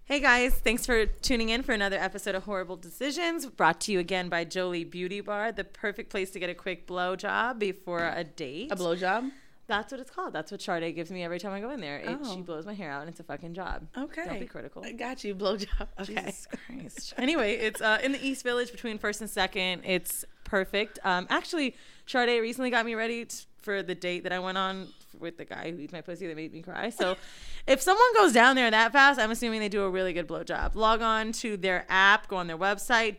Hey guys, thanks for tuning in for another episode of Horrible Decisions, brought to you again by Jolie Beauty Bar, the perfect place to get a quick blow job before a date. A blow job? That's what it's called. That's what Sade gives me every time I go in there. She blows my hair out, and it's a fucking job. Okay. Don't be critical. I got you, blow job. Okay. Jesus Christ. Anyway, it's in the East Village between 1st and 2nd. It's perfect. Actually, Sade recently got me ready for the date that I went on with the guy who eats my pussy that made me cry. So if someone goes down there that fast, I'm assuming they do a really good blowjob. Log on to their app, go on their website,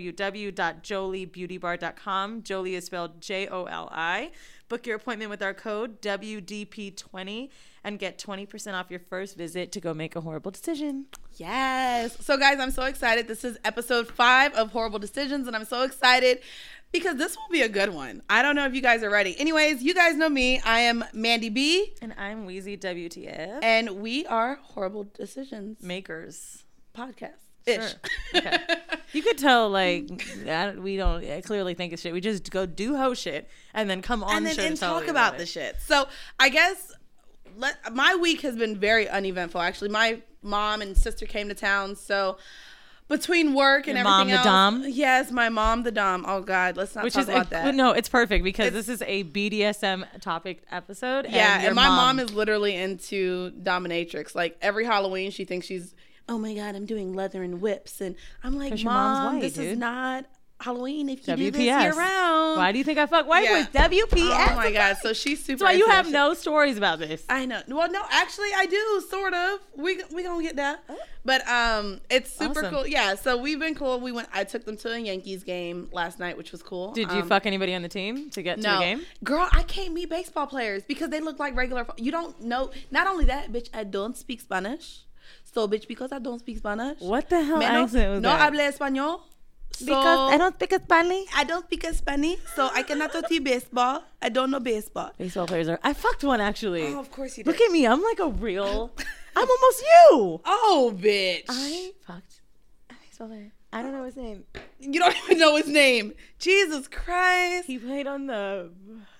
www.joliebeautybar.com. Jolie is spelled Joli. Book your appointment with our code WDP20 and get 20% off your first visit to go make a horrible decision. Yes. So guys, I'm so excited. This is episode 5 of Horrible Decisions, and I'm so excited because this will be a good one. I don't know if you guys are ready. Anyways, you guys know me. I am Mandy B. And I'm Wheezy WTF. And we are Horrible Decisions Makers. Podcast. Sure. Okay. You could tell, like, we don't clearly think of shit. We just go do hoe shit and then come on and the then show and to tell talk about the shit. So I guess my week has been very uneventful. Actually, my mom and sister came to town, so between work and Your everything else. Mom the Dom? Yes, my mom the Dom. Oh God, let's not talk about that. No, it's perfect because this is a BDSM topic episode. Yeah, and my mom is literally into dominatrix. Like every Halloween, she thinks she's, oh my God, I'm doing leather and whips, and I'm like, Mom, this is not Halloween if you do this year round. Why do you think I fuck white with WPS? Oh my God, so she's super. That's why you have no stories about this. I know. Well, no, actually I do, sort of. We gonna get that. But it's super awesome. cool. Yeah, so we've been cool. I took them to a Yankees game last night, which was cool. Did you fuck anybody on the team to get to the game? Girl, I can't meet baseball players because they look like regular. You don't know. Not only that, bitch, I don't speak Spanish. So, bitch, because I don't speak Spanish. What the hell accent was no that? hablo español. So, because I don't speak Spanish. I don't speak Spanish, so I cannot talk to you baseball. I don't know baseball. Baseball players are. I fucked one actually. Oh, of course you did. Look at me. I'm like a real. I'm almost you. Oh, bitch. I fucked a baseball player. I don't know his name. You don't even know his name. Jesus Christ. He played on the.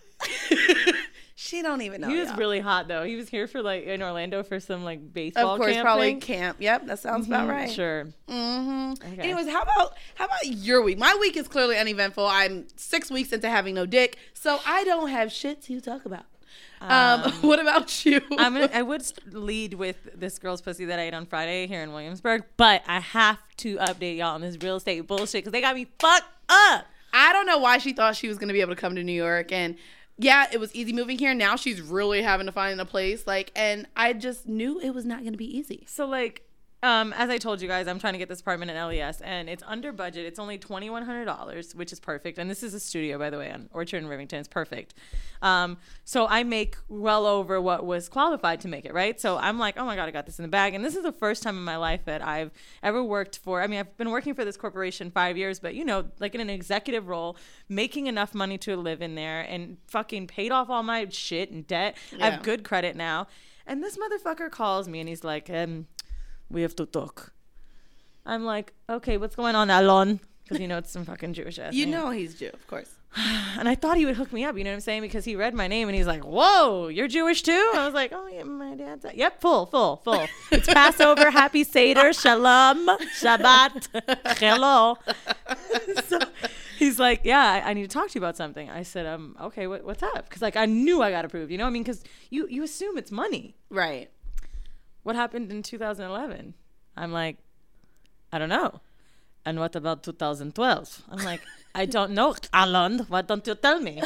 She don't even know. He was really hot though. He was here for like in Orlando for some like baseball. Of course, camp probably thing. camp. Yep, that sounds about right. Sure. Okay. Okay. Anyways, how about your week? My week is clearly uneventful. I'm 6 weeks into having no dick, so I don't have shit to talk about. What about you? I would lead with this girl's pussy that I ate on Friday here in Williamsburg, but I have to update y'all on this real estate bullshit because they got me fucked up. I don't know why she thought she was going to be able to come to New York, and yeah, it was easy moving here. Now she's really having to find a place, and I just knew it was not going to be easy. So as I told you guys, I'm trying to get this apartment in LES, and it's under budget. It's only $2,100, which is perfect. And this is a studio, by the way, on Orchard and Rivington. It's perfect. So I make well over what was qualified to make it, right? So I'm like, oh my God, I got this in the bag. And this is the first time in my life that I've ever worked for. I mean, I've been working for this corporation 5 years, but like in an executive role, making enough money to live in there, and fucking paid off all my shit and debt. Yeah. I have good credit now. And this motherfucker calls me and he's like, we have to talk. I'm like, okay, what's going on, Alon? Because it's some fucking Jewish ass name. know he's Jew, of course. And I thought he would hook me up, you know what I'm saying? Because he read my name and he's like, whoa, you're Jewish too? I was like, oh yeah, my dad's. Yep, full. It's Passover, happy Seder, Shalom, Shabbat, hello. So he's like, yeah, I need to talk to you about something. I said, okay, what's up? Because I knew I got approved, you know what I mean? Because you assume it's money. Right. What happened in 2011? I'm like, I don't know. And what about 2012? I'm like, I don't know, Alan. Why don't you tell me?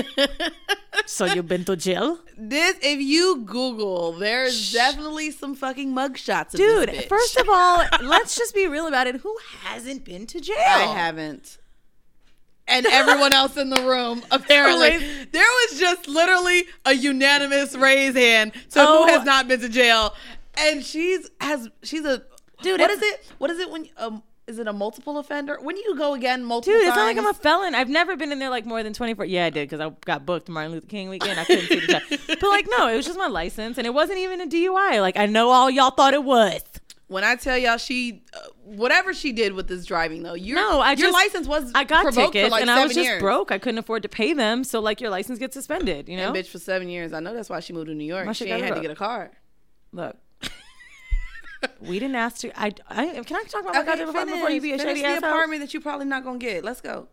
So you've been to jail? If you Google, there's definitely some fucking mugshots of this bitch. Dude, first of all, let's just be real about it. Who hasn't been to jail? I haven't. And everyone else in the room, apparently. There was just literally a unanimous raise hand to who has not been to jail. And she's a dude. What is it when is it a multiple offender? When you go again multiple times? Dude, it's not like I'm a felon. I've never been in there like more than 24. Yeah, I did because I got booked Martin Luther King weekend. I couldn't see the judge. But no, it was just my license, and it wasn't even a DUI. I know all y'all thought it was. When I tell y'all whatever she did with this driving though, your license was I got revoked tickets for and I was 7 years. Broke. I couldn't afford to pay them, so your license gets suspended. You know, and bitch for 7 years. I know that's why she moved to New York. She ain't had to get a car. Look. We didn't ask to. Can I talk about my goddamn apartment before you be a shady asshole? The apartment that you probably not gonna get. Let's go.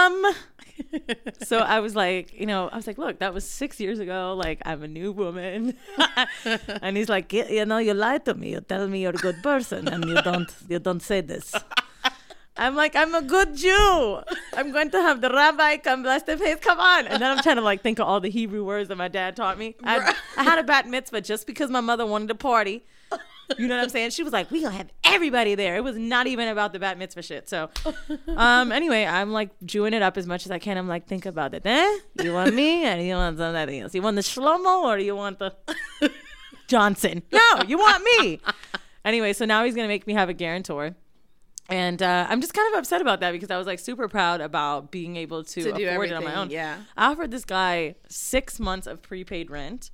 So I was like, look, that was 6 years ago. Like, I'm a new woman. And he's like, you lied to me. You tell me you're a good person, and you don't say this. I'm like, I'm a good Jew. I'm going to have the rabbi come bless the face. Come on. And then I'm trying to like think of all the Hebrew words that my dad taught me. I had a bat mitzvah just because my mother wanted to party. You know what I'm saying? She was like, we gonna have everybody there. It was not even about the bat mitzvah shit. So anyway, I'm like Jewing it up as much as I can. I'm like, think about it. You want me or you want something else? You want the Shlomo or you want the Johnson? No, you want me. Anyway, so now he's gonna make me have a guarantor. And I'm just kind of upset about that because I was like super proud about being able to afford it on my own. Yeah. I offered this guy 6 months of prepaid rent.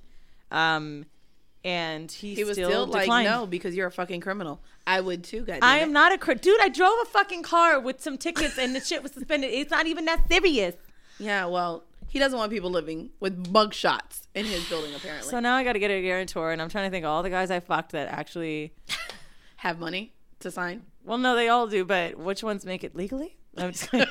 And he was still like, declined. no, because you're a fucking criminal. I would too, goddamn. I am not a dude. I drove a fucking car with some tickets and the shit was suspended. It's not even that serious. Yeah, well, he doesn't want people living with mug shots in his building, apparently. So now I got to get a guarantor, and I'm trying to think of all the guys I fucked that actually have money to sign. Well, no, they all do, but which ones make it legally? I'm just kidding.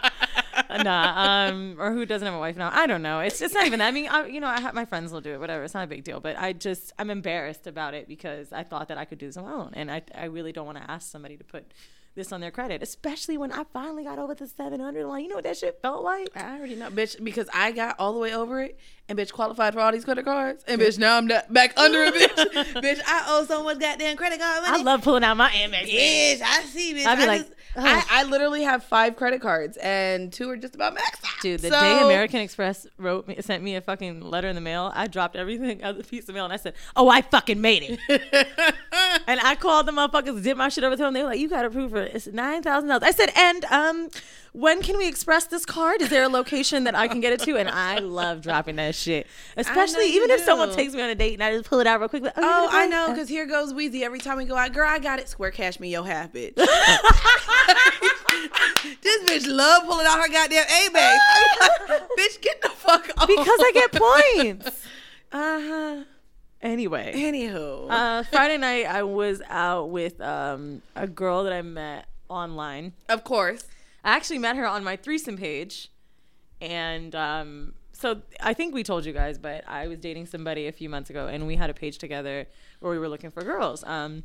Or who doesn't have a wife now? I don't know. It's not even that. I mean, my friends will do it, whatever. It's not a big deal. But I'm embarrassed about it because I thought that I could do this on my own. And I really don't want to ask somebody to put this on their credit, especially when I finally got over the 700 line. You know what that shit felt like? I already know, bitch, because I got all the way over it and bitch qualified for all these credit cards. And bitch, now I'm back under it, bitch. Bitch, I owe so much goddamn credit card money. I love pulling out my Amex. Bitch, I see, bitch. I'd be like, I literally have 5 credit cards and 2 are just about maxed out. Dude, the day American Express sent me a fucking letter in the mail, I dropped everything out of the piece of mail and I said, oh, I fucking made it. And I called the motherfuckers, did my shit over to them. They were like, you got to prove it. It's $9,000. I said, and when can we express this card? Is there a location that I can get it to? And I love dropping that shit. Especially even if someone takes me on a date and I just pull it out real quick. Like, oh, I know, because here goes Weezy. Every time we go out, girl, I got it. Square cash me your half, bitch. This bitch love pulling out her goddamn A-bag. Bitch, get the fuck off. Because I get points. Anyway. Anywho. Friday night, I was out with a girl that I met online. Of course. I actually met her on my threesome page. And so I think we told you guys, but I was dating somebody a few months ago, and we had a page together where we were looking for girls.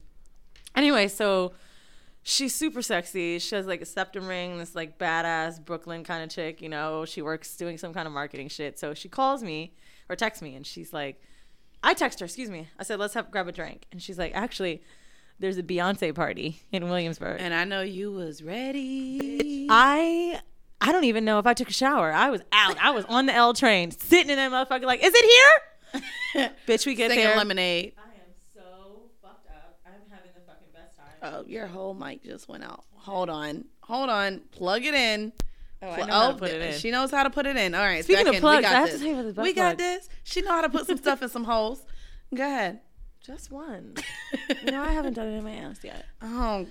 Anyway, so she's super sexy. She has like a septum ring, this like badass Brooklyn kind of chick, you know. She works doing some kind of marketing shit. So she calls me or texts me, and she's like, I text her, excuse me. I said, let's grab a drink. And she's like, actually, there's a Beyonce party in Williamsburg. And I know you was ready. I don't even know if I took a shower. I was out. I was on the L train, sitting in that motherfucker like, is it here? Bitch, we get Singing there. Lemonade. I am so fucked up. I'm having the fucking best time. Oh, your whole mic just went out. Hold on. Plug it in. Oh, I know how to put it in. She knows how to put it in. All right. Speaking of plugs, I have this. to tell you about the butt We got plug. this. She know how to put some stuff in some holes. Go ahead. Just one. I haven't done it in my ass yet. Oh.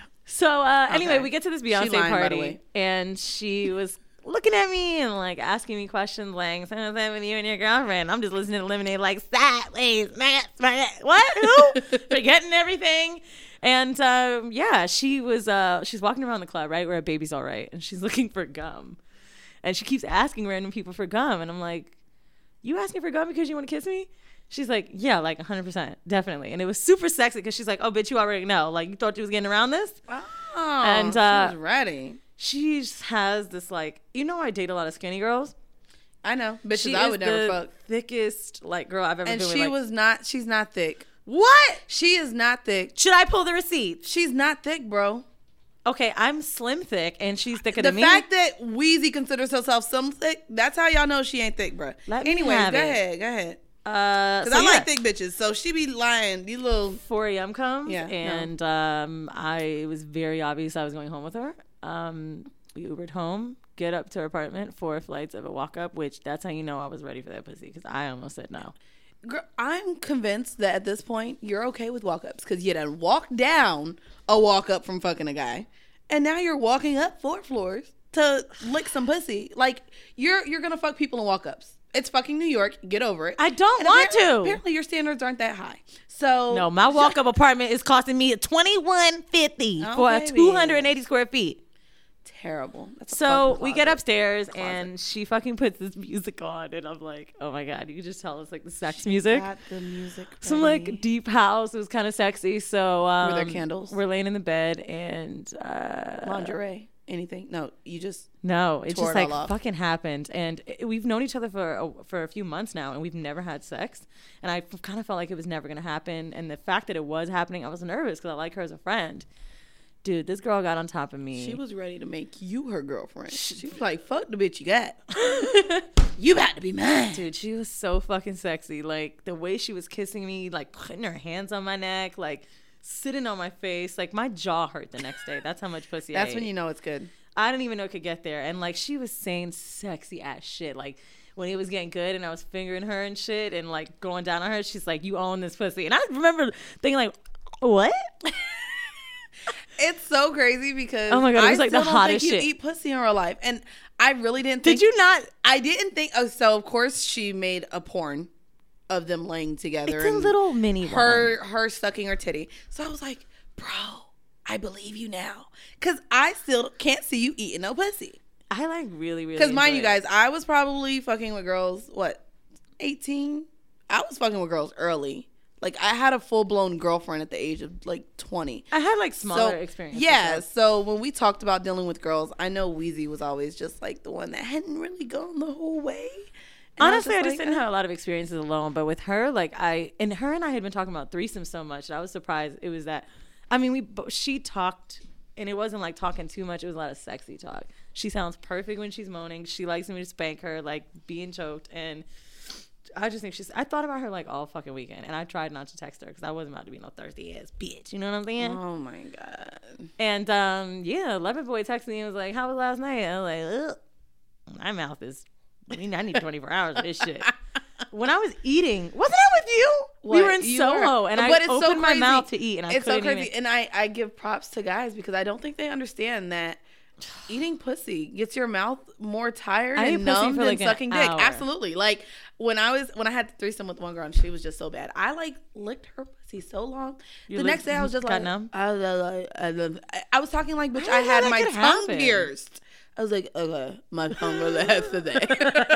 So anyway, we get to this Beyonce lying, by the party, way. and she was looking at me and like asking me questions like, "So what's that with you and your girlfriend?" I'm just listening to Lemonade like, sideways, man, what? Who? Forgetting everything. And yeah, she was. She's walking around the club, right, where a baby's all right, and she's looking for gum, and she keeps asking random people for gum, and I'm like, "You asking for gum because you want to kiss me?" She's like, yeah, like 100%, definitely. And it was super sexy because she's like, oh, bitch, you already know. Like, you thought you was getting around this? Oh, and she was ready. She just has this, like, I date a lot of skinny girls. I know. Bitches she I would never fuck. Thickest, like, girl I've ever been with. And she's not thick. What? She is not thick. Should I pull the receipt? She's not thick, bro. Okay, I'm slim thick, and she's thicker than me. The fact that Weezy considers herself slim thick, that's how y'all know she ain't thick, bro. Anyways, go ahead. Because I like thick bitches, so she be lying. These little 4 a.m. comes, yeah, and it was very obvious I was going home with her. We Ubered home, get up to her apartment, 4 flights of a walk up, which that's how you know I was ready for that pussy, because I almost said no. Girl, I'm convinced that at this point you're okay with walk ups because you done walked down a walk up from fucking a guy, and now you're walking up 4 floors to lick some pussy. Like you're gonna fuck people in walk ups. It's fucking New York. Get over it. I don't want to. Apparently, your standards aren't that high. So no, my walk-up apartment is costing me $2,150 for 280 square feet. Terrible. That's so we get upstairs and she fucking puts this music on and I'm like, oh my god, you can just tell it's like the sex music. Got the music ready. Some like deep house. It was kind of sexy. So were there candles? We're laying in the bed and lingerie. Anything? No, you just it just like fucking happened. And we've known each other for a few months now and we've never had sex. And I kind of felt like it was never gonna happen. And the fact that it was happening, I was nervous because I like her as a friend. Dude, this girl got on top of me. She was ready to make you her girlfriend. She was like, fuck the bitch you got. You about to be mine. Dude, she was so fucking sexy. Like, the way she was kissing me, like, putting her hands on my neck, like, sitting on my face. Like, my jaw hurt the next day. That's how much pussy I ate. That's when you know it's good. I didn't even know it could get there. And, like, she was saying sexy ass shit. Like, when it was getting good and I was fingering her and shit and, like, going down on her, she's like, you own this pussy. And I remember thinking, like, what? It's so crazy because oh my god, it was like the hottest shit. You eat pussy in real life, and I really didn't think. Did you not? I didn't think. Oh, so of course she made a porn of them laying together. It's a little mini her sucking her titty. So I was like, bro, I believe you now, because I still can't see you eating no pussy. I like really. Because mind you guys, I was probably fucking with girls. What, 18? I was fucking with girls early. Like, I had a full-blown girlfriend at the age of, like, 20. I had, like, smaller experiences. Yeah, so when we talked about dealing with girls, I know Weezy was always just, like, the one that hadn't really gone the whole way. And honestly, I just didn't have a lot of experiences alone. But with her, like, her and I had been talking about threesomes so much. I was surprised it was that. I mean, she talked, and it wasn't, like, talking too much. It was a lot of sexy talk. She sounds perfect when she's moaning. She likes me to spank her, like, being choked, and I just think I thought about her like all fucking weekend, and I tried not to text her because I wasn't about to be no thirsty ass bitch. You know what I'm saying? Oh my god. And yeah, Lemon Boy texted me and was like, "How was last night?" I was like, ugh, my mouth is. I need 24 hours of this shit. When I was eating, wasn't I with you? What? We were in Soho, and I opened my mouth to eat, and I couldn't even. And I give props to guys because I don't think they understand that eating pussy gets your mouth more tired and numb than sucking dick. Absolutely. Like when I had the threesome with one girl and she was just so bad, I like licked her pussy so long. The next day I was just like, numb? I was talking like, bitch, I had my tongue pierced. I was like, okay, my tongue relaxed today.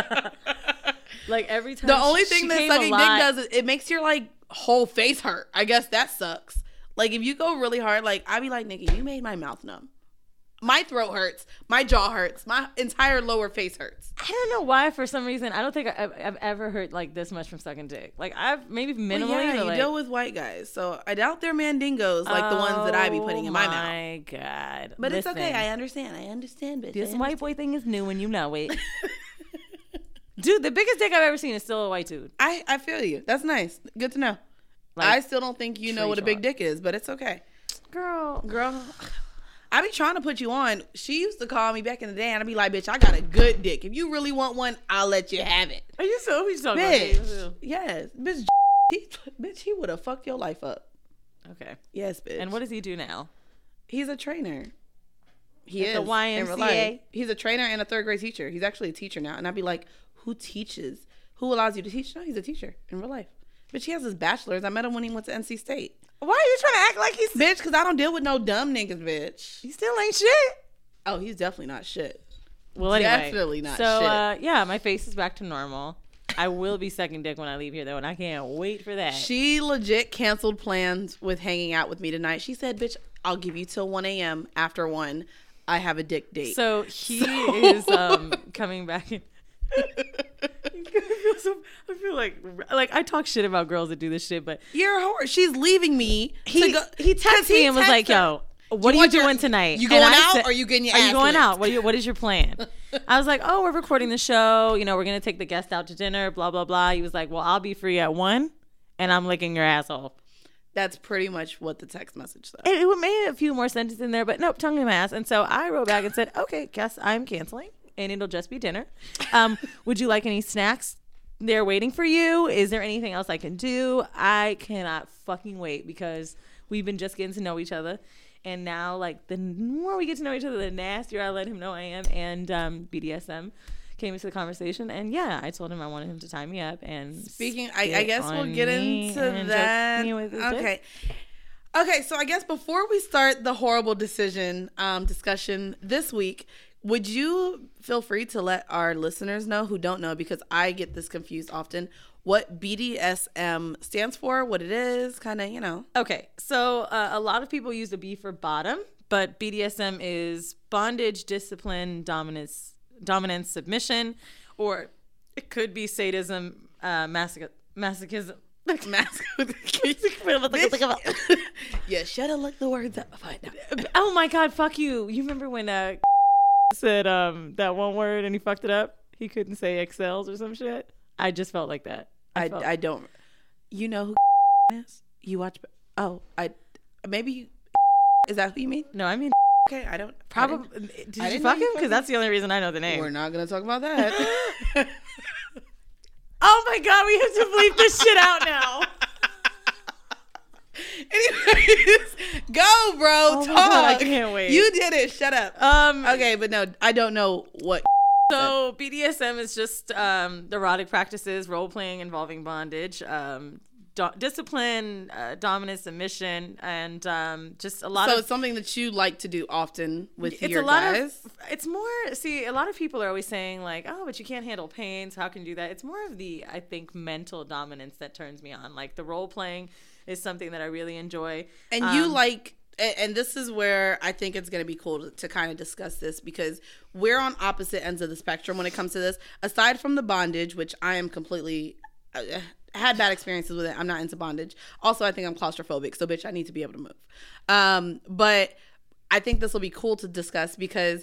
Like every time. The only thing that sucking dick does is it makes your like whole face hurt. I guess that sucks. Like if you go really hard, like I'd be like, Nikki, you made my mouth numb. My throat hurts. My jaw hurts. My entire lower face hurts. I don't know why. For some reason, I don't think I've ever hurt like this much from sucking dick. Like I've maybe minimally. Well, yeah, you deal with white guys, so I doubt they're mandingos like the ones that I be putting in my mouth. Oh my god! But listen, it's okay. I understand, bitch. This white boy thing is new, and you know it. Dude, the biggest dick I've ever seen is still a white dude. I feel you. That's nice. Good to know. Like, I still don't think you know what a big dick is, but it's okay. Girl. I be trying to put you on. She used to call me back in the day, and I'd be like, bitch, I got a good dick. If you really want one, I'll let you have it. Are you so talking bitch, about yes. Bitch, he would have fucked your life up. Okay. Yes, bitch. And what does he do now? He's a trainer. He is. The YMCA? He's a trainer and a third grade teacher. He's actually a teacher now. And I'd be like, who teaches? Who allows you to teach? No, he's a teacher in real life. But he has his bachelor's. I met him when he went to NC State. Why are you trying to act like he's... Bitch, because I don't deal with no dumb niggas, bitch. He still ain't shit. Oh, he's definitely not shit. Well, anyway. Definitely not shit. So, yeah, my face is back to normal. I will be sucking dick when I leave here, though, and I can't wait for that. She legit canceled plans with hanging out with me tonight. She said, bitch, I'll give you till 1 a.m. After 1, I have a dick date. So, he is coming back in... I feel like I talk shit about girls that do this shit, but you're a whore. She's leaving me. He texted me and was like, "Yo, what are you doing tonight? You going out or are you getting your ass Are you going licked? out? What is your plan?" I was like, "Oh, we're recording the show. You know, we're gonna take the guest out to dinner. Blah blah blah." He was like, "Well, I'll be free at 1, and I'm licking your asshole." That's pretty much what the text message said. It made a few more sentences in there, but nope, tongue in my ass. And so I wrote back and said, "Okay, guess I'm canceling, and it'll just be dinner. Would you like any snacks? They're waiting for you. Is there anything else I can do?" I cannot fucking wait because we've been just getting to know each other. And now, like, the more we get to know each other, the nastier I let him know I am. And BDSM came into the conversation, and yeah, I told him I wanted him to tie me up. And speaking, I guess we'll get into that. Okay, so I guess before we start the horrible decision discussion this week, would you feel free to let our listeners know who don't know, because I get this confused often, what BDSM stands for, what it is, kind of, you know. Okay, so a lot of people use the B for bottom, but BDSM is bondage, discipline, dominance, submission, or it could be sadism, masochism. Yeah, shut up, look the words up. Oh my God, fuck you. You remember when said that one word and he fucked it up? He couldn't say excels or some shit. I just felt like that. I don't. You know who is? You watch? Oh, maybe. Is that who you mean? No, I mean. Okay, I don't. Probably. Did you fuck him? Because that's the only reason I know the name. We're not gonna talk about that. Oh my God, we have to bleep this shit out now. Anyways, go, bro. Oh talk. My God, I can't wait. You did it. Shut up. Okay, but no, I don't know what. So BDSM is just erotic practices, role playing involving bondage, discipline, dominance, submission, and just a lot. So it's something that you like to do often with your guys. It's more. See, a lot of people are always saying like, "Oh, but you can't handle pain. So how can you do that?" It's more of the, I think, mental dominance that turns me on. Like the role playing is something that I really enjoy. And you like. And this is where I think it's going to be cool to kind of discuss this, because we're on opposite ends of the spectrum when it comes to this. Aside from the bondage, which I am completely had bad experiences with it. I'm not into bondage. Also, I think I'm claustrophobic. So, bitch, I need to be able to move. But I think this will be cool to discuss because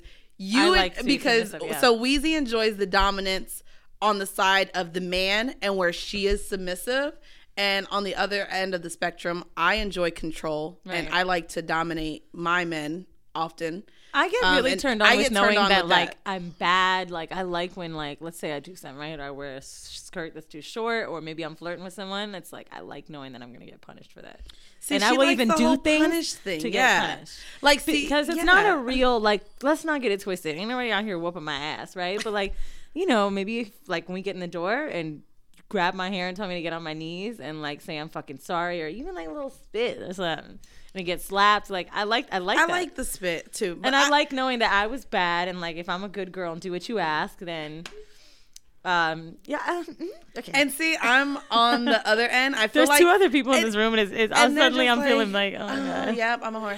so Weezy enjoys the dominance on the side of the man and where she is submissive. And on the other end of the spectrum, I enjoy control, and I like to dominate my men often. I get really turned on with knowing that, like, I'm bad. Like, I like when, like, let's say I do something, right? Or I wear a skirt that's too short, or maybe I'm flirting with someone. It's like, I like knowing that I'm going to get punished for that. See, and I will even do things to get punished. Like, because it's not a real, like, let's not get it twisted. Ain't nobody out here whooping my ass, right? But, like, you know, maybe, if, like, when we get in the door and grab my hair and tell me to get on my knees and like say I'm fucking sorry, or even like a little spit or something, and get slapped. Like I like that. I like the spit too, and I like knowing that I was bad, and like if I'm a good girl and do what you ask, then okay. And see, I'm on the other end. I feel there's like two other people in this room, and suddenly I'm feeling like, oh my God. Yep, I'm a whore.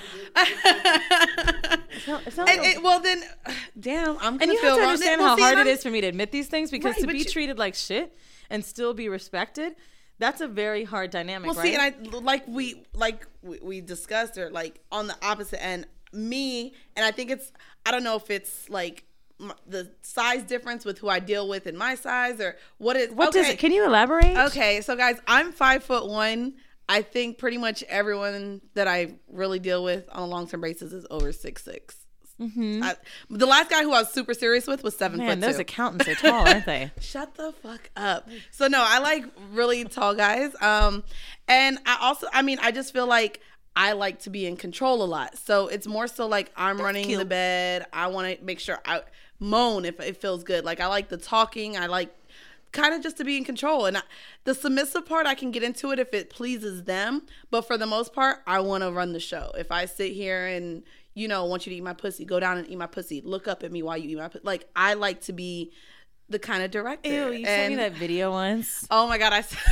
Well then, damn, I'm gonna and you feel have to wrong. understand how hard it is for me to admit these things, because to be treated like shit and still be respected, that's a very hard dynamic, right? See, and we discussed, or like on the opposite end, me, and I think it's, I don't know if it's like the size difference with who I deal with in my size, or what does it, can you elaborate? Okay, so guys, I'm 5'1". I think pretty much everyone that I really deal with on a long-term basis is over 6'6". Mm-hmm. The last guy who I was super serious with was 7'2". Man, those accountants are tall, aren't they? Shut the fuck up. So no, I like really tall guys. And I just feel like I like to be in control a lot. So it's more so like I'm running the bed. I want to make sure I moan if it feels good. Like I like the talking. I like kind of just to be in control. And the submissive part, I can get into it if it pleases them. But for the most part, I want to run the show. If I sit here and want you to eat my pussy, go down and eat my pussy, look up at me while you eat my pussy. Like, I like to be the kind of director. Ew, you sent me that video once. Oh my God,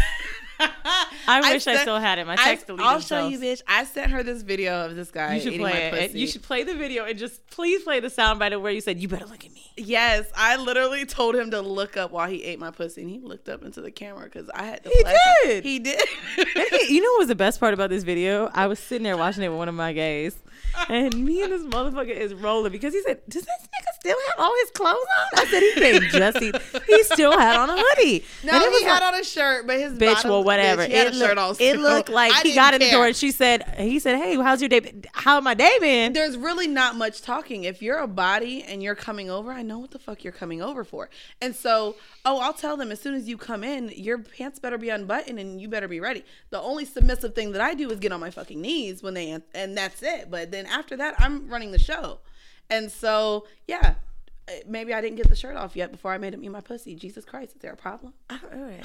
I wish I still had it. My text deleted I'll show you, bitch. I sent her this video of this guy eating my pussy. You should play the video and just please play the soundbite of where you said, "You better look at me." Yes, I literally told him to look up while he ate my pussy, and he looked up into the camera because I had to. He did. You know what was the best part about this video? I was sitting there watching it with one of my gays, and me and this motherfucker is rolling because he said, "Does this nigga still have all his clothes on?" I said, "He can't just eat. He still had on a hoodie." No, he had on a shirt, but his bitch. Bottom, well, whatever. Bitch, he had a shirt on. It looked like he got in the door, and he said, "Hey, how's your day? How my day been?" There's really not much talking. If you're a body and you're coming over, I know what the fuck you're coming over for. And so, I'll tell them as soon as you come in, your pants better be unbuttoned and you better be ready. The only submissive thing that I do is get on my fucking knees when and that's it. But then after that, I'm running the show. And so, yeah, maybe I didn't get the shirt off yet before I made him eat my pussy. Jesus Christ, is there a problem? Okay.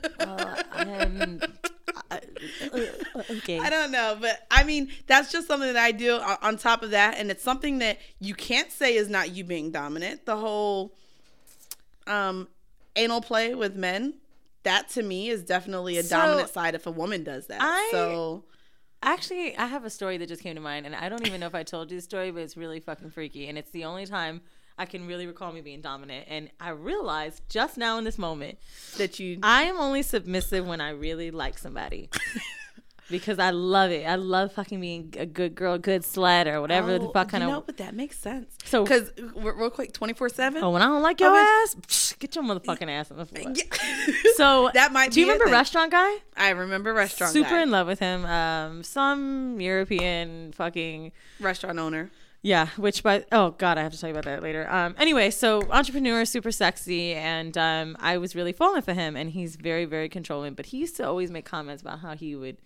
Okay. I don't know, but I mean, that's just something that I do on top of that, and it's something that you can't say is not you being dominant. The whole anal play with men, that to me is definitely a dominant side if a woman does that. Actually, I have a story that just came to mind, and I don't even know if I told you the story, but it's really fucking freaky, and it's the only time I can really recall me being dominant. And I realized just now in this moment that I am only submissive when I really like somebody. Because I love it. I love fucking being a good girl, good slut, or whatever the fuck kind of. No, but that makes sense. So, because real quick, 24/7. Oh, when I don't like your ass, get your motherfucking ass on the floor. Yeah. So that might. Do you remember Restaurant Guy? I remember Restaurant Guy. Super in love with him. Some European fucking restaurant owner. Yeah, oh God, I have to tell you about that later. Anyway, so entrepreneur, super sexy, and I was really falling for him, and he's very, very controlling. But he used to always make comments about how he would,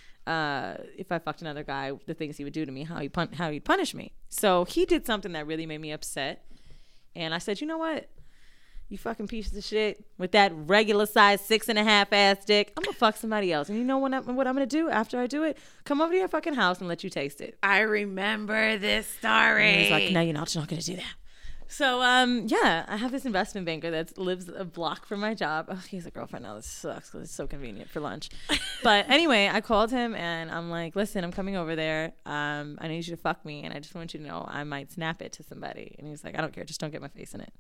if I fucked another guy, the things he would do to me, how he'd punish me. So he did something that really made me upset, and I said, you know what? You fucking piece of shit with that regular size 6.5 ass dick. I'm gonna fuck somebody else. And you know what I'm gonna do after I do it? Come over to your fucking house and let you taste it. I remember this story. And he's like, no, you're not gonna do that. So yeah, I have this investment banker that lives a block from my job. Oh, he's a girlfriend now. This sucks because it's so convenient for lunch. But anyway, I called him and I'm like, listen, I'm coming over there. I need you to fuck me, and I just want you to know I might snap it to somebody. And he's like, I don't care, just don't get my face in it.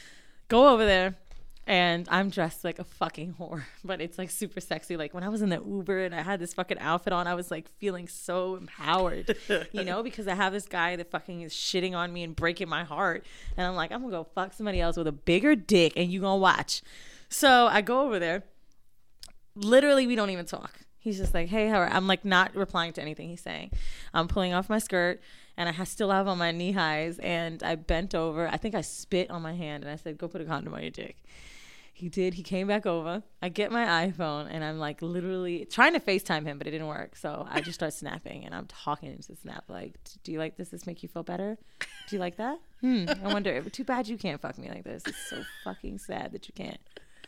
Go over there, and I'm dressed like a fucking whore, but it's like super sexy. Like when I was in the Uber and I had this fucking outfit on, I was like feeling so empowered, you know, because I have this guy that fucking is shitting on me and breaking my heart. And I'm like, I'm gonna go fuck somebody else with a bigger dick and you gonna watch. So I go over there. Literally, we don't even talk. He's just like, hey, how are you? I'm like not replying to anything he's saying. I'm pulling off my skirt. And I still have on my knee highs, and I bent over. I think I spit on my hand, and I said, go put a condom on your dick. He did. He came back over. I get my iPhone, and I'm like literally trying to FaceTime him, but it didn't work. So I just start snapping, and I'm talking to Snap like, do you like this? This make you feel better? Do you like that? I wonder. Too bad you can't fuck me like this. It's so fucking sad that you can't.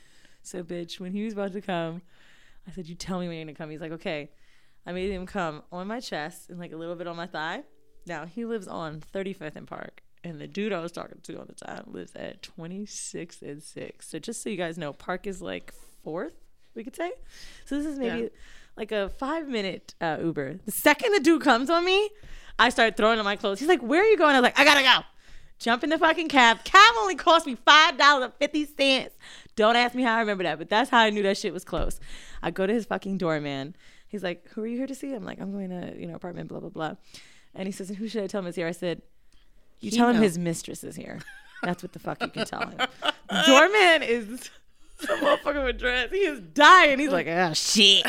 So, bitch, when he was about to come, I said, you tell me when you're going to come. He's like, okay. I made him come on my chest and like a little bit on my thigh. Now, he lives on 35th and Park, and the dude I was talking to on the time lives at 26th and 6th. So just so you guys know, Park is like 4th, we could say. So this is maybe like a 5-minute Uber. The second the dude comes on me, I start throwing on my clothes. He's like, where are you going? I was like, I gotta go. Jump in the fucking cab. Cab only cost me $5.50. Don't ask me how I remember that, but that's how I knew that shit was close. I go to his fucking doorman. He's like, who are you here to see? I'm like, I'm going to, apartment, blah, blah, blah. And he says, who should I tell him is here? I said, you tell him his mistress is here. That's what the fuck you can tell him. The doorman is some motherfucker with dreads. He is dying. He's like, oh, shit.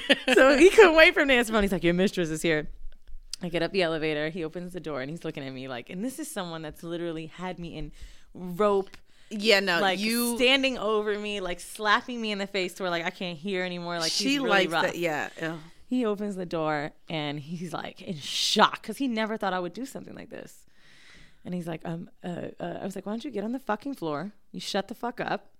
So he couldn't wait for him to answer the phone. He's like, your mistress is here. I get up the elevator. He opens the door, and he's looking at me like, and this is someone that's literally had me in rope. Yeah, no, like standing over me, like slapping me in the face to where like I can't hear anymore. Like she he's really likes rough. that. Yeah. He opens the door and he's like in shock because he never thought I would do something like this. And he's like, I was like, why don't you get on the fucking floor? You shut the fuck up.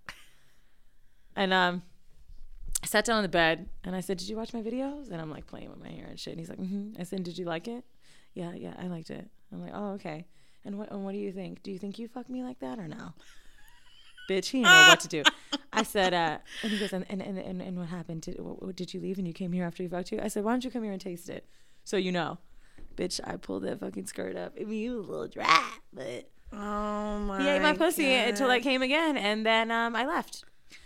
And I sat down on the bed and I said, did you watch my videos? And I'm like playing with my hair and shit. And he's like, I said, did you like it? Yeah, I liked it. I'm like, oh, okay. And what do you think? Do you think you fuck me like that or no? Bitch, he didn't know what to do. I said, and he goes, and what happened? Did you leave and you came here after he fucked you? I said, why don't you come here and taste it? So you know. Bitch, I pulled that fucking skirt up. I mean, it was a little dry, but oh my he ate my pussy God. until I came again, and then I left.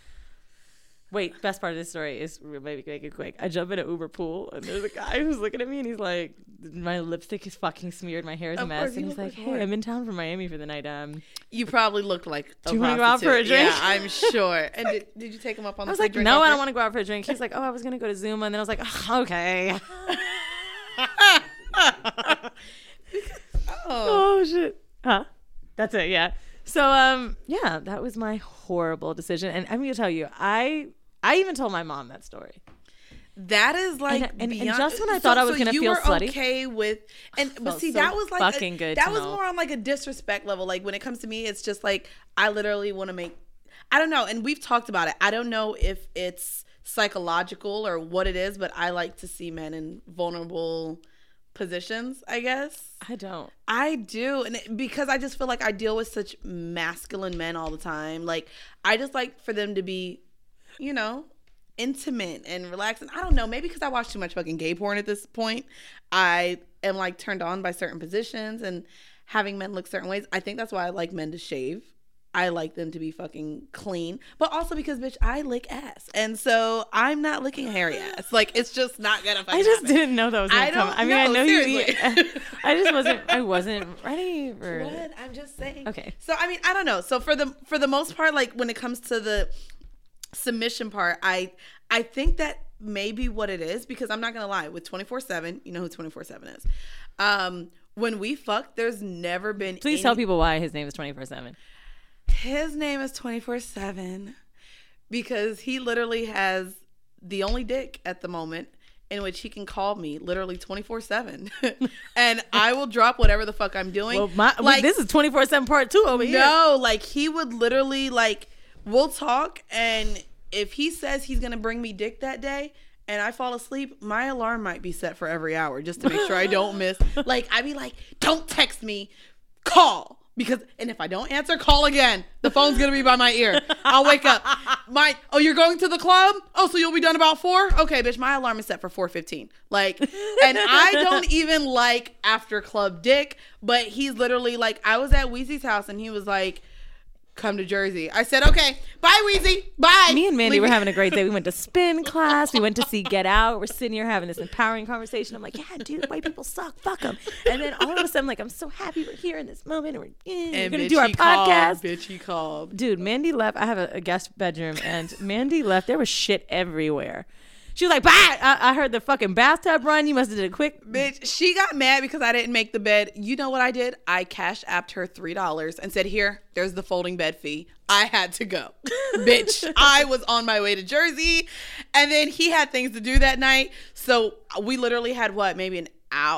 Wait, best part of this story is, maybe make it quick. I jump in an Uber pool, and there's a guy who's looking at me, and he's like, my lipstick is fucking smeared, my hair is a mess, and he's like, hey, I'm in town from Miami for the night. You probably looked like a do you want to go out for a drink? Yeah, I'm sure. And did you take him up on the drink? I was like, no, offer? I don't want to go out for a drink. He's like, oh, I was going to go to Zuma, and then I was like, oh, okay. Oh, shit. Huh? That's it, yeah. So, yeah, that was my horrible decision. And I'm going to tell you, I even told my mom that story. That is like and beyond. just when I thought I was gonna feel slutty, okay with, but see, so that was like fucking good. That was more on like a disrespect level. Like when it comes to me, it's just like I literally want to make. I don't know, and we've talked about it. I don't know if it's psychological or what it is, but I like to see men in vulnerable positions, I guess. I don't. I do, and because I just feel like I deal with such masculine men all the time. Like I just like for them to be, you know, intimate and relaxing. I don't know, maybe because I watch too much fucking gay porn at this point. I am like turned on by certain positions and having men look certain ways. I think that's why I like men to shave. I like them to be fucking clean, but also because, bitch, I lick ass, and so I'm not licking hairy ass. Like it's just not gonna fucking I just happen. didn't know that was gonna come. I mean, I know seriously. I wasn't ready for What? it. I'm just saying. Okay. So I mean, I don't know. So for the most part, like when it comes to the submission part, I think that may be what it is, because I'm not gonna lie, with 24/7, you know who 24/7 is. When we fuck, there's never been. Please tell people why his name is 24/7. His name is 24/7 because he literally has the only dick at the moment in which he can call me literally 24/7, and I will drop whatever the fuck I'm doing. Well, this is 24/7 part 2 over here. No, like he would literally like we'll talk, and if he says he's gonna bring me dick that day and I fall asleep, my alarm might be set for every hour just to make sure I don't miss. Like I'd be like, don't text me, call. And if I don't answer, call again. The phone's gonna be by my ear. I'll wake up. You're going to the club? Oh, so you'll be done about 4? Okay, bitch, my alarm is set for 4:15. Like, and I don't even like after club dick, but he's literally like, I was at Weezy's house and he was like, come to Jersey. I said, okay, bye Weezy, bye. Me and Mandy were having a great day. We went to spin class. We went to see Get Out. We're sitting here having this empowering conversation. I'm like, yeah, dude, white people suck. Fuck them. And then all of a sudden, like, I'm so happy we're here in this moment. And we're going to do our podcast. Bitch, he called. Dude, Mandy left. I have a guest bedroom, and Mandy left. There was shit everywhere. She was like, bye. I heard the fucking bathtub run. You must have did a quick. Bitch, she got mad because I didn't make the bed. You know what I did? I cash apped her $3 and said, here, there's the folding bed fee. I had to go. Bitch, I was on my way to Jersey. And then he had things to do that night. So we literally had maybe an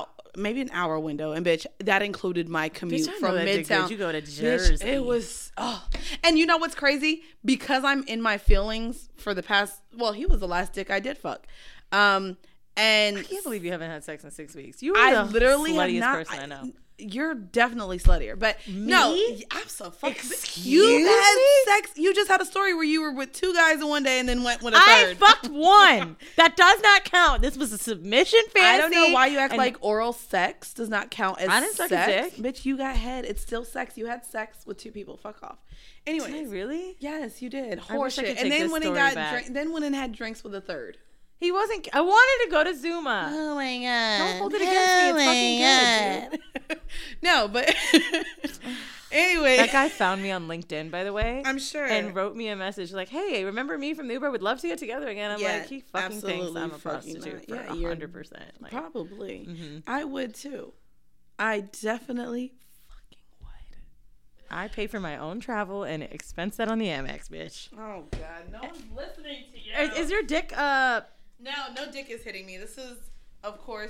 hour window, and bitch, that included my commute from Midtown. You go to Jersey. Bitch, it was and you know what's crazy? Because I'm in my feelings for the past. Well, he was the last dick I did fuck. And I can't believe you haven't had sex in 6 weeks. You are I the literally sluttiest have not, person I know. You're definitely sluttier, but Me? no, I'm so fucking. Excuse You had me? sex. You just had a story where you were with 2 guys in one day and then went with a I third. fucked one. That does not count. This was a submission fantasy. I don't know why you act like oral sex does not count as I didn't suck a sex. dick. Bitch, you got head. It's still sex. You had sex with 2 people. Fuck off. Anyways, Did I really? yes, you did. I wish I could Horseshit. take And then this when he story got back. then went and had drinks with a third. He wasn't. I wanted to go to Zuma. Oh my god! Don't hold it against me. It's fucking good, dude. No, but anyway, That guy found me on LinkedIn, by the way. I'm sure, and wrote me a message like, "Hey, remember me from the Uber? Would love to get together again." I'm Yeah, like, he fucking thinks I'm a fucking prostitute not. for Yeah, 100%. Like, probably. Mhm. I would too. I definitely fucking would. I pay for my own travel and expense that on the Amex, bitch. Oh god, no one's listening to you. Is your dick No dick is hitting me. This is, of course,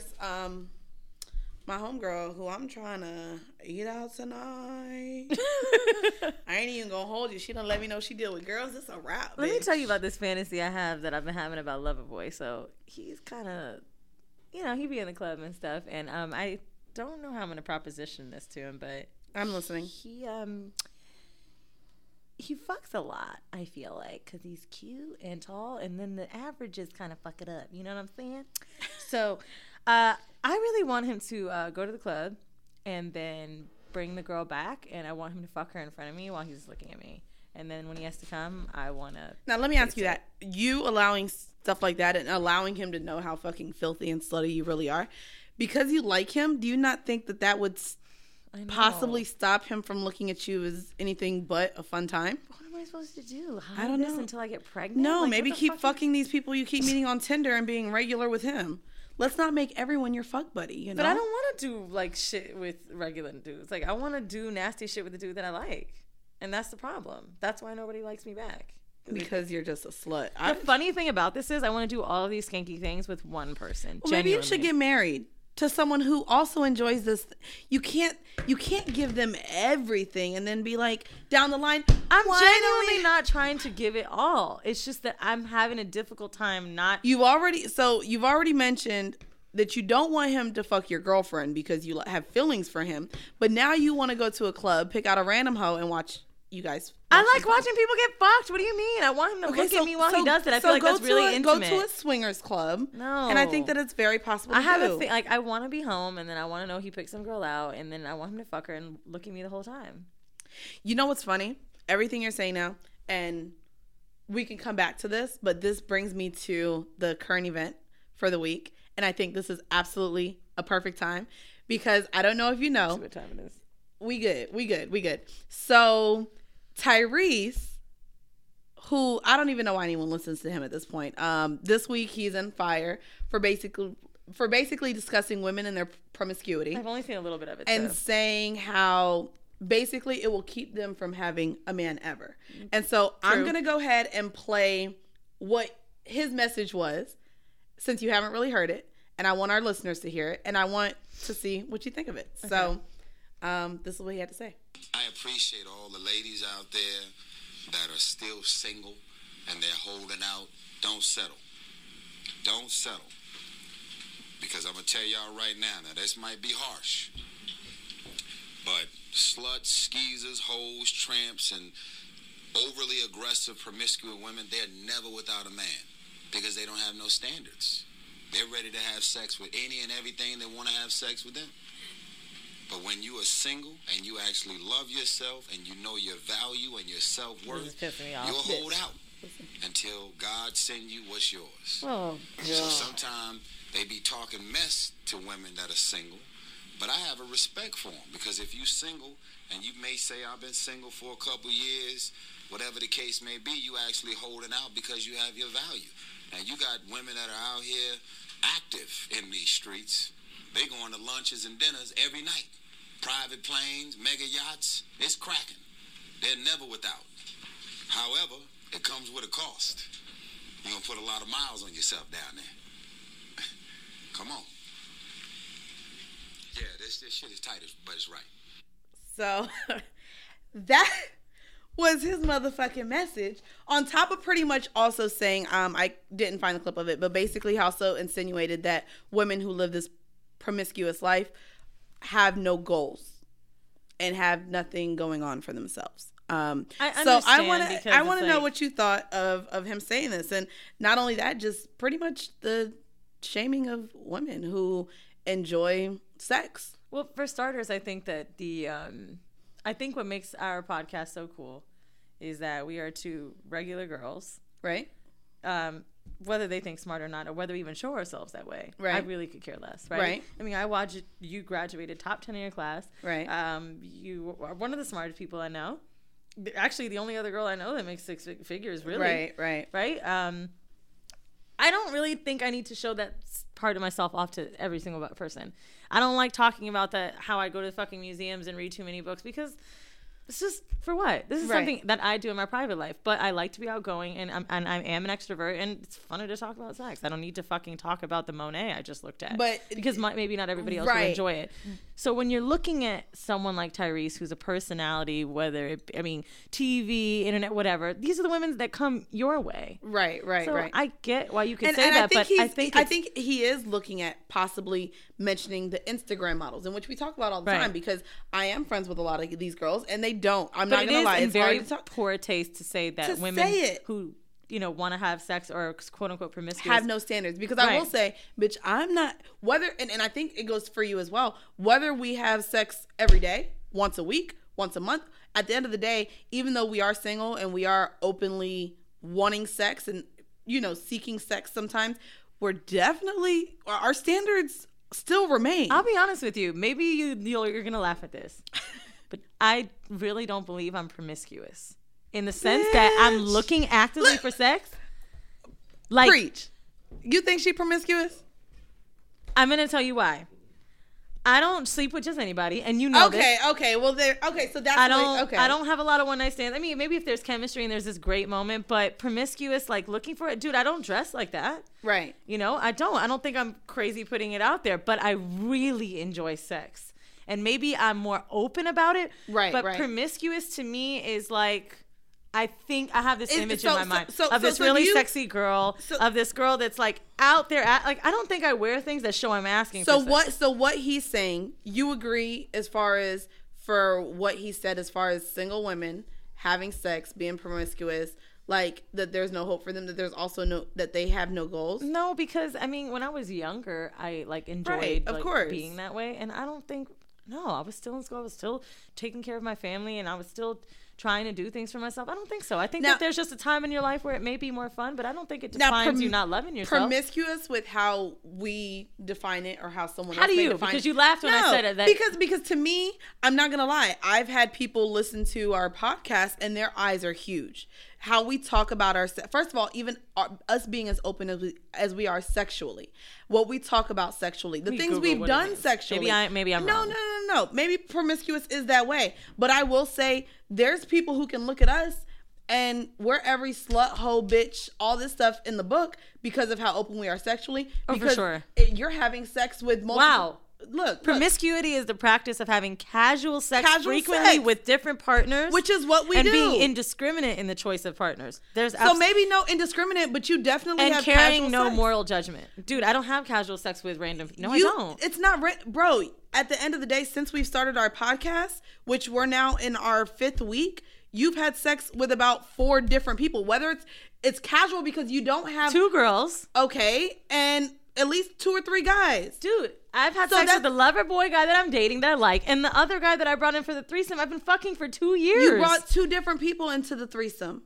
my homegirl who I'm trying to eat out tonight. I ain't even gonna hold you. She done let me know she deal with girls. It's a wrap. Let me bitch. tell you about this fantasy I have that I've been having about Loverboy. So he's kind of, he be in the club and stuff, and I don't know how I'm gonna proposition this to him, but I'm listening. He fucks a lot, I feel like, because he's cute and tall, and then the averages kind of fuck it up. You know what I'm saying? So I really want him to go to the club and then bring the girl back, and I want him to fuck her in front of me while he's looking at me. And then when he has to come, I want to... Now, let me ask you that. You allowing stuff like that and allowing him to know how fucking filthy and slutty you really are, because you like him, do you not think that would possibly stop him from looking at you as anything but a fun time? What am I supposed to do? I don't know. Until I get pregnant? No, Like, maybe what the keep fuck fucking these people you keep meeting on Tinder and being regular with him. Let's not make everyone your fuck buddy, you know? But I don't want to do, like, shit with regular dudes. Like, I want to do nasty shit with the dude that I like. And that's the problem. That's why nobody likes me back. Because you're just a slut. The funny thing about this is I want to do all of these skanky things with one person. Well, maybe you should get married to someone who also enjoys this. You can't give them everything and then be like, down the line, I'm genuinely not trying to give it all. It's just that I'm having a difficult time not. You've already mentioned that you don't want him to fuck your girlfriend because you have feelings for him. But now you want to go to a club, pick out a random hoe and watch you guys. I like watching people get fucked. What do you mean? I want him to look at me while he does it. I feel like that's really intimate. Go to a swingers club. No. And I think that it's very possible I have a thing. Like, I want to be home, and then I want to know he picked some girl out, and then I want him to fuck her and look at me the whole time. You know what's funny? Everything you're saying now, and we can come back to this, but this brings me to the current event for the week, and I think this is absolutely a perfect time because I don't know if you know. What time it is. We good. So Tyrese, who I don't even know why anyone listens to him at this point. This week he's in fire for basically discussing women and their promiscuity. I've only seen a little bit of it. And saying how basically it will keep them from having a man ever. And so I'm going to go ahead and play what his message was, since you haven't really heard it. And I want our listeners to hear it. And I want to see what you think of it. Okay. So this is what he had to say. I appreciate all the ladies out there that are still single and they're holding out. Don't settle. Don't settle. Because I'm going to tell y'all right now, this might be harsh, but sluts, skeezers, hoes, tramps, and overly aggressive, promiscuous women, they're never without a man because they don't have no standards. They're ready to have sex with any and everything they want to have sex with them. But when you are single and you actually love yourself and you know your value and your self-worth, you'll hold out until God sends you what's yours. Oh, God. So sometimes they be talking mess to women that are single, but I have a respect for them because if you single and you may say, I've been single for a couple years, whatever the case may be, you actually holding out because you have your value. Now, you got women that are out here active in these streets. They going to lunches and dinners every night. Private planes, mega yachts, it's cracking. They're never without. However, it comes with a cost. You're going to put a lot of miles on yourself down there. Come on. Yeah, this shit is tight, but it's right. So, that was his motherfucking message. On top of pretty much also saying, I didn't find the clip of it, but basically also insinuated that women who live this promiscuous life have no goals and have nothing going on for themselves. So I want to know what you thought of him saying this, and not only that, just pretty much the shaming of women who enjoy sex. Well, for starters, I think that I think what makes our podcast so cool is that we are two regular girls, right? Whether they think smart or not, or whether we even show ourselves that way, right? I really could care less, right? I mean, I watched you graduated top 10 in your class, right? You are one of the smartest people I know. Actually, the only other girl I know that makes six figures, really, right. I don't really think I need to show that part of myself off to every single person. I don't like talking about how I go to fucking museums and read too many books because it's just for what? This is something that I do in my private life, but I like to be outgoing and I am an extrovert and it's funner to talk about sex. I don't need to fucking talk about the Monet I just looked at, because maybe not everybody else will enjoy it. So when you're looking at someone like Tyrese, who's a personality, TV, internet, whatever, these are the women that come your way. Right. So I get why you can say that, but I think he is looking at possibly mentioning the Instagram models, in which we talk about all the time, because I am friends with a lot of these girls and they don't. I'm not going to lie. It's very poor taste to say that women who want to have sex or quote unquote promiscuous have no standards. Because I will say, bitch, I'm not and I think it goes for you as well. Whether we have sex every day, once a week, once a month, at the end of the day, even though we are single and we are openly wanting sex and seeking sex sometimes, we're definitely, our standards still remain. I'll be honest with you. Maybe you're gonna laugh at this, but I really don't believe I'm promiscuous in the sense that I'm looking actively for sex. Preach. You think she promiscuous? I'm gonna tell you why. I don't sleep with just anybody, and you know this. Okay. Well, so that's I don't have a lot of one night stands. I mean, maybe if there's chemistry and there's this great moment, but promiscuous, like looking for it, dude. I don't dress like that. Right. You know, I don't think I'm crazy putting it out there, but I really enjoy sex, and maybe I'm more open about it. Right. But promiscuous to me is like. I think I have this image in my mind of this really sexy girl, of this girl that's like out there. Like, I don't think I wear things that show I'm asking for sex. So what he's saying, you agree as far as for what he said as far as single women having sex, being promiscuous, like that there's no hope for them, that there's also that they have no goals? No, because I mean, when I was younger, I like enjoyed of course being that way. And I don't think, I was still in school. I was still taking care of my family, and I was still trying to do things for myself. I don't think so. I think that there's just a time in your life where it may be more fun, but I don't think it defines you not loving yourself. Promiscuous with how we define it or how someone else may define it. Because you laughed when I said it. Because to me, I'm not going to lie. I've had people listen to our podcast and their eyes are huge. How we talk about first of all, even us being as open as we are sexually, what we talk about sexually, the things we've done sexually. Maybe I'm wrong. No. Maybe promiscuous is that way. But I will say there's people who can look at us and we're every slut, hoe, bitch, all this stuff in the book because of how open we are sexually. For sure. You're having sex with multiple... Wow. Look, promiscuity is the practice of having casual sex frequently with different partners, which is what we do, and being indiscriminate in the choice of partners. So maybe no indiscriminate, but you definitely have carrying no moral judgment, dude. I don't have casual sex with random. I don't. It's not bro. At the end of the day, since we've started our podcast, which we're now in our 5th week, you've had sex with about 4 different people. Whether it's casual because you don't have 2 girls, okay, and at least 2 or 3 guys, dude. I've had sex with the lover boy guy that I'm dating that I like, and the other guy that I brought in for the threesome. I've been fucking for 2 years. You brought 2 different people into the threesome.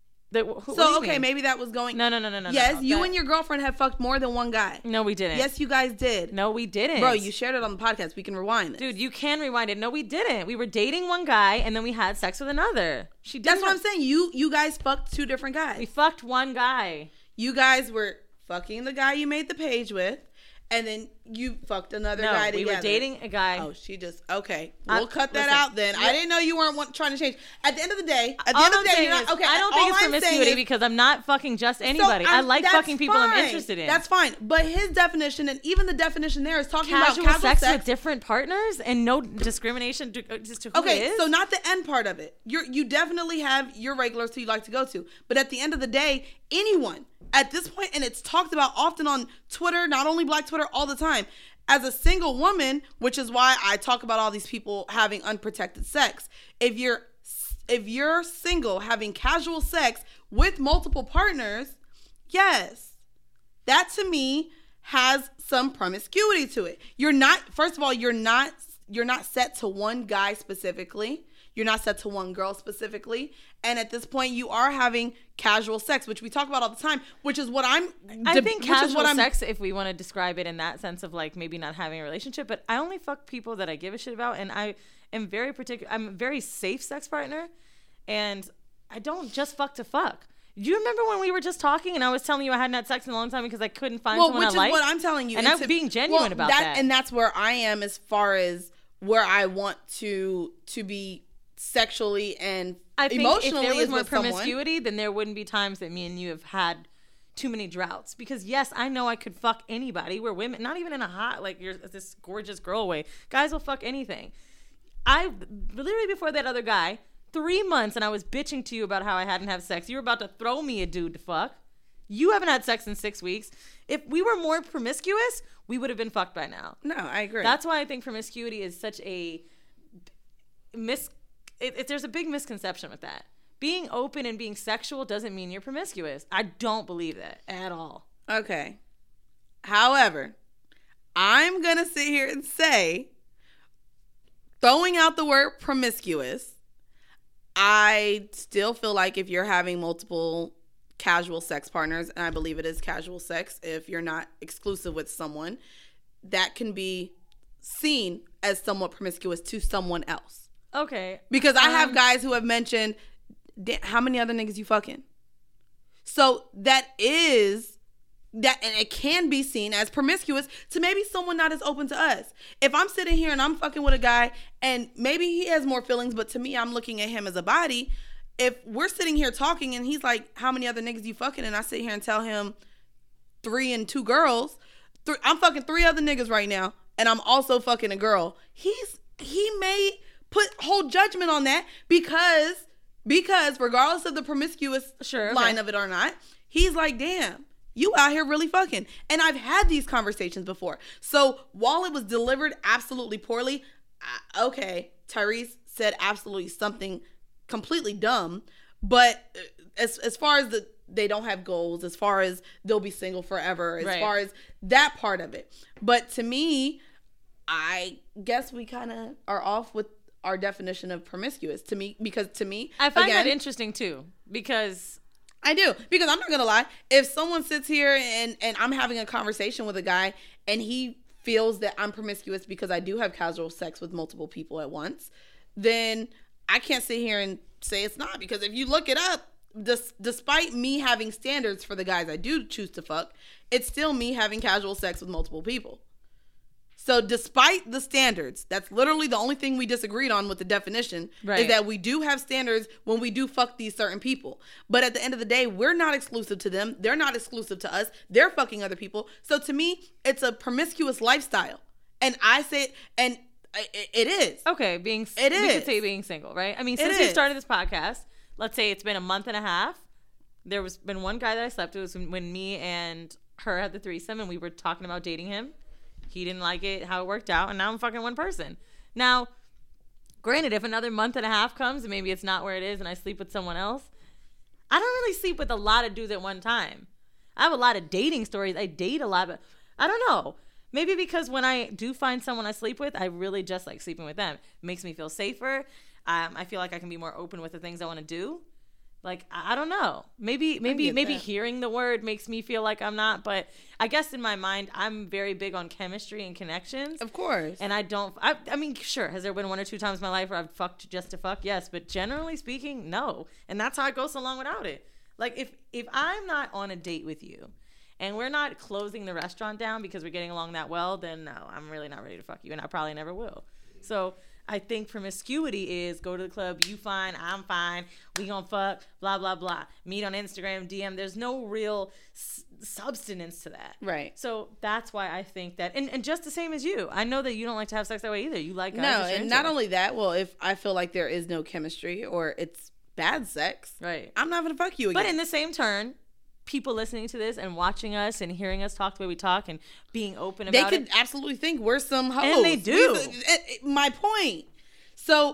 Maybe that was going. No. Yes, you and your girlfriend have fucked more than one guy. No, we didn't. Yes, you guys did. No, we didn't. Bro, you shared it on the podcast. We can rewind this. Dude, you can rewind it. No, we didn't. We were dating one guy, and then we had sex with another. That's what I'm saying. You guys fucked 2 different guys. We fucked one guy. You guys were fucking the guy you made the page with. And then you fucked another guy together. We were dating a guy. Oh, okay. We'll cut that out then. I didn't know you weren't trying to change. At the end of the day, you're not, okay. I don't think it's promiscuity because I'm not fucking just anybody. I like fucking people I'm interested in. That's fine. But his definition, and even the definition there, is talking about casual sex with different partners and no discrimination just to who it is. So not the end part of it. You definitely have your regulars who you like to go to. But at the end of the day, anyone at this point, and it's talked about often on Twitter, not only Black Twitter, all the time, as a single woman, which is why I talk about all these people having unprotected sex. If you're single, having casual sex with multiple partners, yes, that to me has some promiscuity to it. You're not set to one guy specifically. You're not set to one girl specifically. And at this point, you are having casual sex, which we talk about all the time, which is what I think casual sex, if we want to describe it in that sense of like maybe not having a relationship, but I only fuck people that I give a shit about. And I am very particular. I'm a very safe sex partner. And I don't just fuck to fuck. Do you remember when we were just talking and I was telling you I hadn't had sex in a long time because I couldn't find someone I liked? Which is what I'm telling you. And I'm being genuine about that. And that's where I am as far as where I want to be sexually and emotionally. If there was more promiscuity, then there wouldn't be times that me and you have had too many droughts. Because yes, I know I could fuck anybody. We're women, not even in a hot, like you're this gorgeous girl way. Guys will fuck anything. I literally before that other guy, 3 months, and I was bitching to you about how I hadn't had sex. You were about to throw me a dude to fuck. You haven't had sex in 6 weeks. If we were more promiscuous, we would have been fucked by now. No, I agree. That's why I think promiscuity is such a there's a big misconception with that. Being open and being sexual doesn't mean you're promiscuous. I don't believe that at all. Okay. However, I'm going to sit here and say, throwing out the word promiscuous, I still feel like if you're having multiple casual sex partners, and I believe it is casual sex if you're not exclusive with someone, that can be seen as somewhat promiscuous to someone else. Okay. Because I have guys who have mentioned, how many other niggas you fucking? So that is that, and it can be seen as promiscuous to maybe someone not as open to us. If I'm sitting here and I'm fucking with a guy and maybe he has more feelings, but to me, I'm looking at him as a body. If we're sitting here talking and he's like, how many other niggas you fucking? And I sit here and tell him 3 and 2 girls. I'm fucking 3 other niggas right now. And I'm also fucking a girl. He may hold judgment on that because regardless of the promiscuous line of it or not, he's like, damn, you out here really fucking. And I've had these conversations before. So while it was delivered absolutely poorly, okay, Tyrese said absolutely something completely dumb. But as far as they don't have goals, as far as they'll be single forever, as far as that part of it. But to me, I guess we kind of are off with our definition of promiscuous. Because to me, I find that interesting too, because I do. Because I'm not going to lie. If someone sits here and I'm having a conversation with a guy and he feels that I'm promiscuous because I do have casual sex with multiple people at once, then I can't sit here and say it's not. Because if you look it up, despite me having standards for the guys I do choose to fuck, it's still me having casual sex with multiple people. So despite the standards, that's literally the only thing we disagreed on with the definition, is that we do have standards when we do fuck these certain people. But at the end of the day, we're not exclusive to them. They're not exclusive to us. They're fucking other people. So to me, it's a promiscuous lifestyle. And I say, and it is. Okay, we could say being single, right? I mean, since we started this podcast, let's say it's been a month and a half. There was been one guy that I slept with. It was when me and her had the threesome and we were talking about dating him. He didn't like it, how it worked out, and now I'm fucking one person. Now, granted, if another month and a half comes and maybe it's not where it is and I sleep with someone else, I don't really sleep with a lot of dudes at one time. I have a lot of dating stories. I date a lot, but I don't know. Maybe because when I do find someone I sleep with, I really just like sleeping with them. It makes me feel safer. I feel like I can be more open with the things I want to do. Like, I don't know. Maybe hearing the word makes me feel like I'm not. But I guess in my mind, I'm very big on chemistry and connections. Of course. And I mean, sure. Has there been 1 or 2 times in my life where I've fucked just to fuck? Yes. But generally speaking, no. And that's how it goes so long without it. Like, if I'm not on a date with you and we're not closing the restaurant down because we're getting along that well, then no, I'm really not ready to fuck you. And I probably never will. So I think promiscuity is go to the club, you fine, I'm fine, we gonna fuck, blah, blah, blah. Meet on Instagram, DM. There's no real substance to that. Right. So that's why I think that, and just the same as you, I know that you don't like to have sex that way either. You like guys. No, and not only that, well, if I feel like there is no chemistry or it's bad sex, right, I'm not gonna fuck you again. But in the same turn, people listening to this and watching us and hearing us talk the way we talk and being open about it, they could absolutely think we're some hoes. And they do. My point. So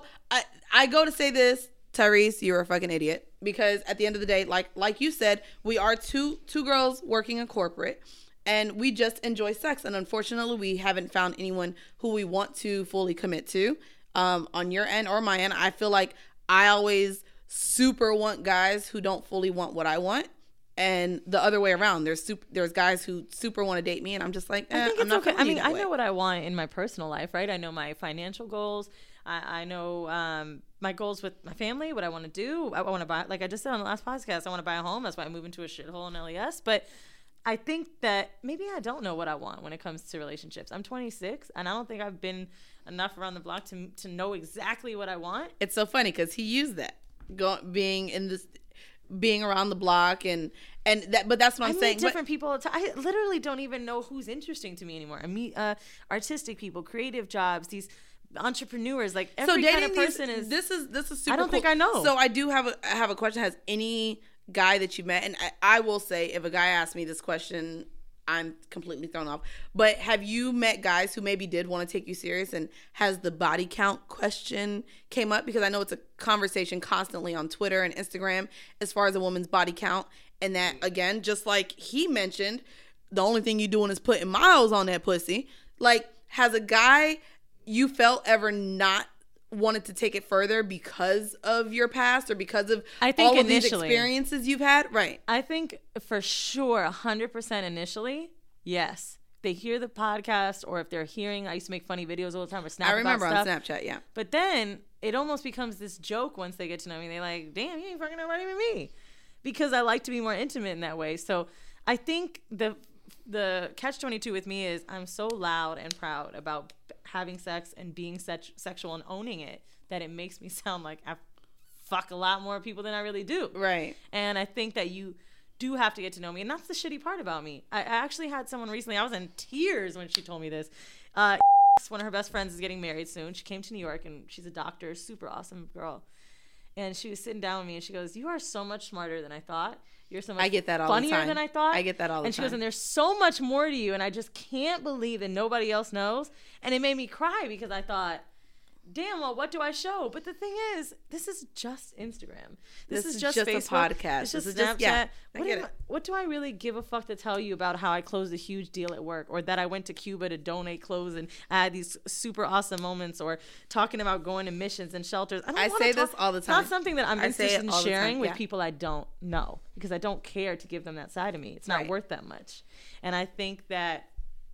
I go to say this, Tyrese, you're a fucking idiot. Because at the end of the day, like you said, we are two girls working in corporate and we just enjoy sex. And unfortunately, we haven't found anyone who we want to fully commit to. On your end or my end, I feel like I always super want guys who don't fully want what I want. And the other way around, there's guys who super want to date me, and I'm just like, I think it's I'm not okay. I mean, I way. know what I want in my personal life, right? I know my financial goals. I know my goals with my family, what I want to do. I want to buy, like I just said on the last podcast, I want to buy a home. That's why I moved into a shithole in LES. But I think that maybe I don't know what I want when it comes to relationships. I'm 26, and I don't think I've been enough around the block to know exactly what I want. It's so funny because he used that being around the block and that, but that's what I'm saying. I meet different people all the time. I literally don't even know who's interesting to me anymore. I meet artistic people, creative jobs, these entrepreneurs, like every kind of person is. This is super. I don't think I know. So I do have a question. Has any guy that you met, and I will say, if a guy asks me this question, I'm completely thrown off. But have you met guys who maybe did want to take you serious, and has the body count question came up? Because I know it's a conversation constantly on Twitter and Instagram as far as a woman's body count. And that, again, just like he mentioned, the only thing you doing is putting miles on that pussy. Like, has a guy you felt ever not wanted to take it further because of your past or because of all of these experiences you've had? Right. I think for sure 100% initially, yes. They hear the podcast, or if they're hearing, I used to make funny videos all the time or Snapchat. I remember on Snapchat, yeah. But then it almost becomes this joke once they get to know me. They're like, damn, you ain't fucking nobody but me. Because I like to be more intimate in that way. So I think the catch-22 with me is I'm so loud and proud about having sex and being sexual and owning it that it makes me sound like I fuck a lot more people than I really do. Right. And I think that you do have to get to know me, and that's the shitty part about me. I actually had someone recently, I was in tears when she told me this. One of her best friends is getting married soon. She came to New York, and she's a doctor, super awesome girl. And she was sitting down with me, and she goes, "You are so much smarter than I thought. You're so much I get that all funnier the time. than I thought." I get that all the time. And she goes, "And there's so much more to you, and I just can't believe that nobody else knows." And it made me cry because I thought, damn, well, what do I show? But the thing is, this is just Instagram. This is just Facebook. A podcast. It's just this Snapchat. Is just, yeah, what do I really give a fuck to tell you about how I closed a huge deal at work, or that I went to Cuba to donate clothes and I had these super awesome moments, or talking about going to missions and shelters? I say this all the time. It's not something that I'm interested in sharing with yeah. people I don't know, because I don't care to give them that side of me. It's not worth that much. And I think that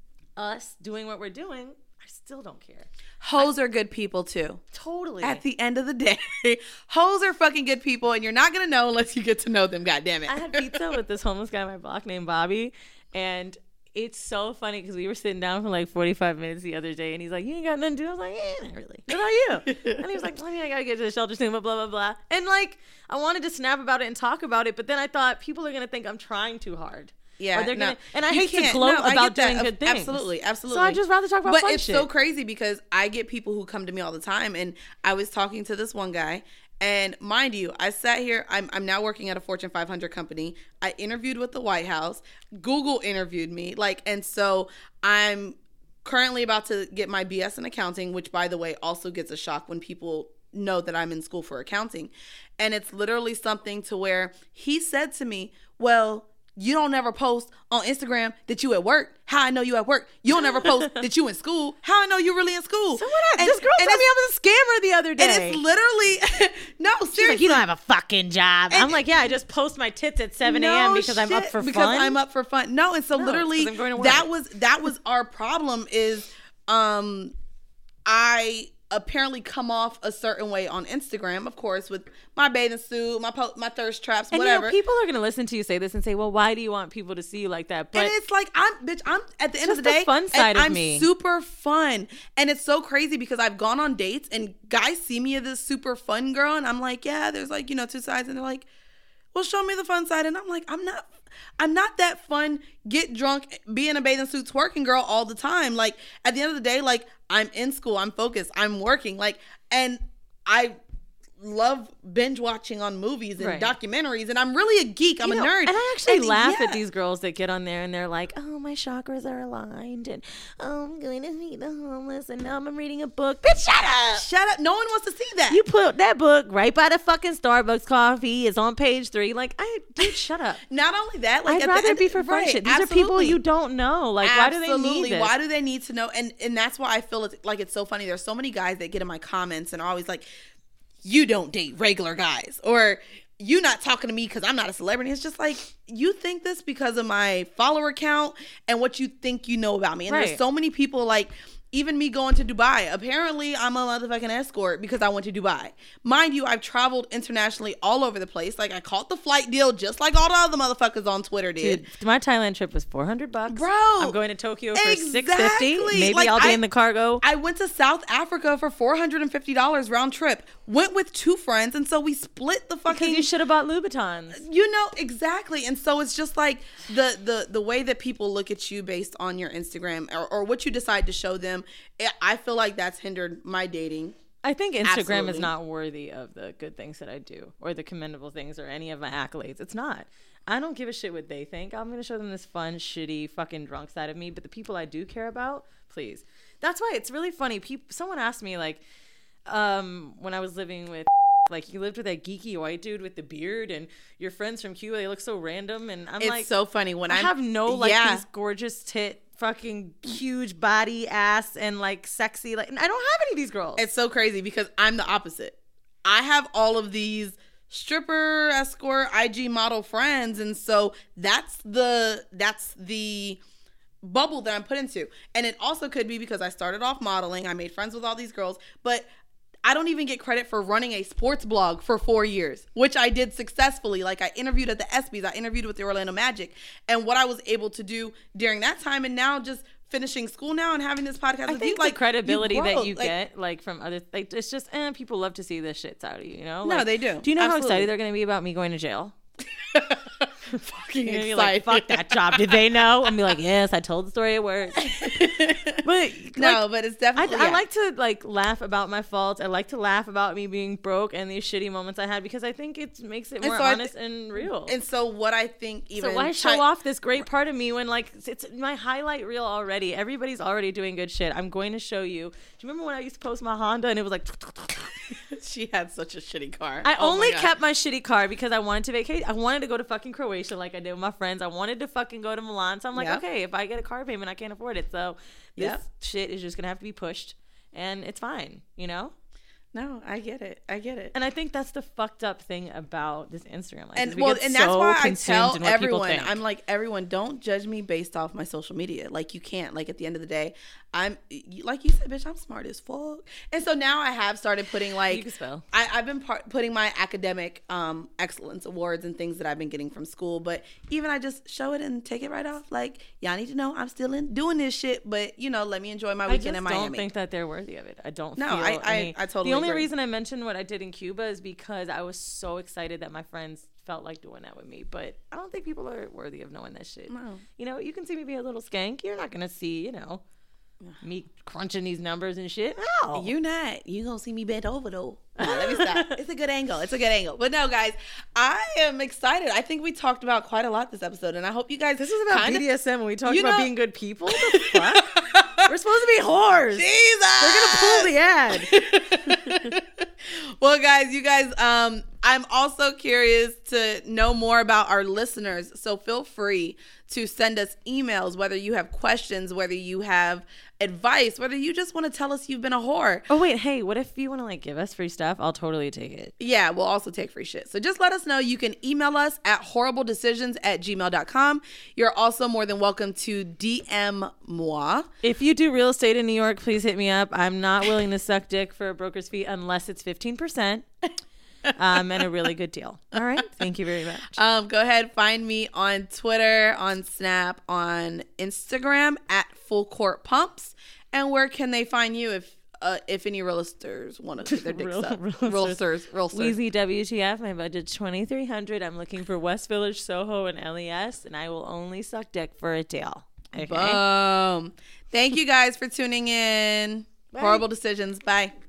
us doing what we're doing, I still don't care. Hoes are good people too. Totally. At the end of the day, hoes are fucking good people, and you're not gonna know unless you get to know them. God damn it. I had pizza with this homeless guy on my block named Bobby, and it's so funny because we were sitting down for like 45 minutes the other day, and he's like, "You ain't got nothing to do?" I was like, "Yeah, not really. What about you?" And he was like, "I gotta get to the shelter soon, blah blah blah." And like, I wanted to snap about it and talk about it, but then I thought people are gonna think I'm trying too hard. Yeah, or they're no, gonna, and I hate to gloat about doing good things. Absolutely. So I'd just rather talk about but fun it's shit. so crazy because I get people who come to me all the time, and I was talking to this one guy, and mind you, I sat here. I'm now working at a Fortune 500 company. I interviewed with the White House. Google interviewed me, and so I'm currently about to get my BS in accounting, which, by the way, also gets a shock when people know that I'm in school for accounting. And it's literally something to where he said to me, "Well, you don't never post on Instagram that you at work. How I know you at work? You don't never post that you in school. How I know you really in school?" So what? This girl told me I was a scammer the other day. And it's literally no, seriously. She's like, "You don't have a fucking job." And I'm like, "Yeah, I just post my tits at 7 a.m. because I'm up for fun." Because I'm up for fun. No, and so literally I'm going to work. that was our problem is I apparently come off a certain way on Instagram, of course, with my bathing suit, my thirst traps, and whatever. You know, people are gonna listen to you say this and say, "Well, why do you want people to see you like that?" But and it's like I'm at the end of the day, fun side of I'm me. Super fun, and it's so crazy because I've gone on dates and guys see me as this super fun girl, and I'm like, yeah, there's like two sides, and they're like, well, show me the fun side, and I'm like, I'm not that fun, get drunk, be in a bathing suit, twerking girl all the time. Like, at the end of the day, like, I'm in school, I'm focused, I'm working, like, and I love binge watching on movies and documentaries, and I'm really a geek. I'm a nerd. And I actually laugh at these girls that get on there and they're like, "Oh, my chakras are aligned, and I'm going to meet the homeless, and now I'm reading a book." Bitch, shut up! Shut up! No one wants to see that. You put that book right by the fucking Starbucks coffee. It's on page 3. Like, dude, shut up. Not only that, like, I'd rather be for fun shit. These are people you don't know. Like, why do they need this? Why do they need to know? And that's why I feel it's so funny. There's so many guys that get in my comments and are always like, "You don't date regular guys," or "You not talking to me because I'm not a celebrity." It's just like, you think this because of my follower count and what you think you know about me. And there's so many people, like, even me going to Dubai. Apparently, I'm a motherfucking escort because I went to Dubai. Mind you, I've traveled internationally all over the place. Like, I caught the flight deal just like all the other motherfuckers on Twitter did. Dude, my Thailand trip was $400. Bro. I'm going to Tokyo for $650. Maybe like, I'll be in the cargo. I went to South Africa for $450 round trip. Went with 2 friends, and so we split the fucking... Because you should have bought Louboutins. Exactly. And so it's just like the way that people look at you based on your Instagram or what you decide to show them. I feel like that's hindered my dating. I think Instagram is not worthy of the good things that I do or the commendable things or any of my accolades. It's not. I don't give a shit what they think. I'm going to show them this fun, shitty, fucking drunk side of me. But the people I do care about, please. That's why it's really funny. Someone asked me, like, when I was living with, like, you lived with that geeky white dude with the beard and your friends from Cuba, they look so random. And I'm like, it's so funny when I have no, like, these gorgeous tit, fucking huge body, ass, and, like, sexy, like, I don't have any of these girls. It's so crazy because I'm the opposite. I have all of these stripper, escort, IG model friends, and so that's the bubble that I'm put into. And it also could be because I started off modeling, I made friends with all these girls, but I don't even get credit for running a sports blog for 4 years, which I did successfully. Like, I interviewed at the ESPYs, I interviewed with the Orlando Magic, and what I was able to do during that time, and now just finishing school now and having this podcast. I with think you, like, the credibility you that you get, like, from other, like, it's just, people love to see this shit out of you, you know? No, Like, they do. Do you know Absolutely. how excited they're going to be about me going to jail? Fucking You're excited. like, fuck that job. Did they know? And be like, yes, I told the story at work. But No, like, but it's definitely. I like to like laugh about my faults. I like to laugh about me being broke and these shitty moments I had because I think it makes it more so honest and real. And so what I think even. So why show off this great part of me when like it's my highlight reel already? Everybody's already doing good shit. I'm going to show you. Do you remember when I used to post my Honda and it was like? She had such a shitty car. I Oh my only God. kept my shitty car because I wanted to vacate. I wanted to go to fucking Croatia like I did with my friends. I wanted to fucking go to Milan. So I'm like, Yep. okay, if I get a car payment, I can't afford it. So this Yep. shit is just going to have to be pushed. And it's fine, you know? No, I get it. I get it. And I think that's the fucked up thing about this Instagram life. And is we well, get and that's so why I consumed tell in what people everyone, think. I'm like, everyone, don't judge me based off my social media. Like, you can't. Like, at the end of the day, like you said, bitch, I'm smart as fuck. And so now I have started putting like, You can spell. I've been putting my academic excellence awards and things that I've been getting from school. But even I just show it and take it right off. Like, y'all need to know I'm still doing this shit. But, you know, let me enjoy my weekend in I Miami. don't think that they're worthy of it. I don't No, feel I totally The only agree. reason I mentioned what I did in Cuba is because I was so excited that my friends felt like doing that with me. But I don't think people are worthy of knowing that shit. No. You know, you can see me be a little skank. You're not going to see, you know, me crunching these numbers and shit. No. You not. You gonna see me bent over though. No, let me stop. It's a good angle. It's a good angle. But no, guys, I am excited. I think we talked about quite a lot this episode, and I hope you guys. This is about kind of- BDSM and we talked You about know- being good people. What the fuck? We're supposed to be whores. Jesus. They're going to pull the ad. Well, guys, you guys, I'm also curious to know more about our listeners. So feel free to send us emails, whether you have questions, whether you have advice, whether you just want to tell us you've been a whore. Oh, wait. Hey, what if you want to like give us free stuff? I'll totally take it. Yeah, we'll also take free shit. So just let us know. You can email us at horribledecisions@gmail.com. You're also more than welcome to DM moi. If you do real estate in New York, please hit me up. I'm not willing to suck dick for a broker's fee unless it's 15%. And a really good deal. All right. Thank you very much. Go ahead, find me on Twitter, on Snap, on Instagram at Full Court Pumps. And where can they find you if any realtors want to get their dicks up? Realtors. Weezy WTF. My budget's $2,300. I'm looking for West Village, Soho, and LES, and I will only suck dick for a deal. Okay. Boom. Thank you guys for tuning in. Bye. Horrible Decisions. Bye.